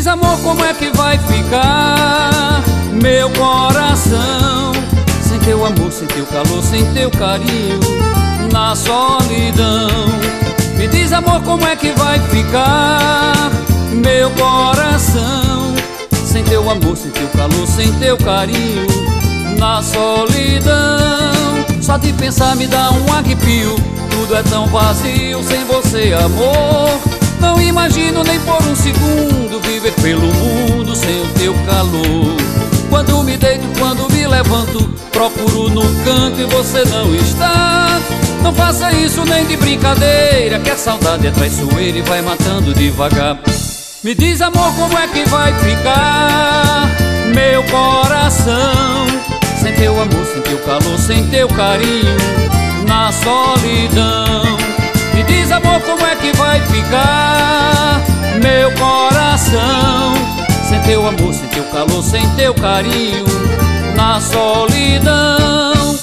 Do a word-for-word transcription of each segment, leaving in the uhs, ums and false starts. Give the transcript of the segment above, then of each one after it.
amor, como é que vai ficar meu coração sem teu amor, sem teu calor, sem teu carinho, na solidão? Me diz, amor, como é que vai ficar meu coração sem teu amor, sem teu calor, sem teu carinho, na solidão? Só de pensar me dá um arrepio, tudo é tão vazio sem você, amor. Não imagino nem por um segundo viver pelo mundo sem o teu calor. Quando me deito, quando me levanto, procuro no canto e você não está. Não faça isso nem de brincadeira, que a saudade é traiçoeira e vai matando devagar. Me diz, amor, como é que vai ficar meu coração sem teu amor, sem teu calor, sem teu carinho, na solidão? Me diz, amor, como é que vai ficar meu coração sem teu amor, sem teu calor, sem teu carinho, na solidão?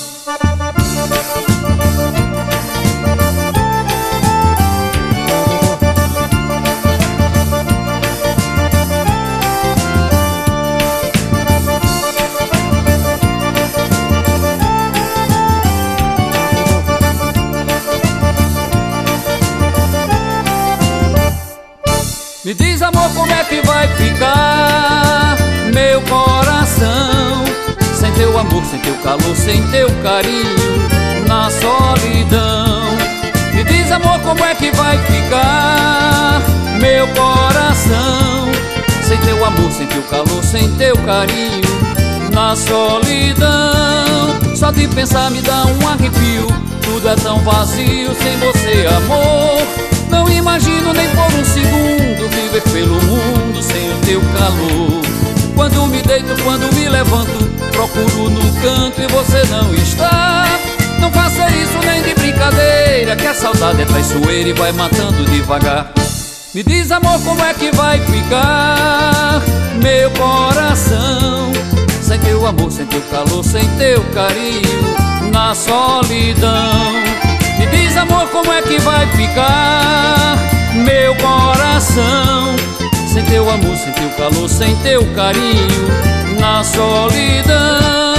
Me diz, amor, como é que vai ficar meu coração sem teu amor, sem teu calor, sem teu carinho, na solidão? Me diz, amor, como é que vai ficar meu coração sem teu amor, sem teu calor, sem teu carinho, na solidão? Só de pensar me dá um arrepio, tudo é tão vazio sem você, amor. Não imagino nem por um segundo viver pelo mundo sem o teu calor. Quando me deito, quando me levanto, procuro no canto e você não está. Não faça isso nem de brincadeira, que a saudade é traiçoeira e vai matando devagar. Me diz, amor, como é que vai ficar meu coração sem teu amor, sem teu calor, sem teu carinho, na solidão? Me diz, amor, como é que vai ficar meu coração sem teu amor, sem teu calor, sem teu carinho, na solidão?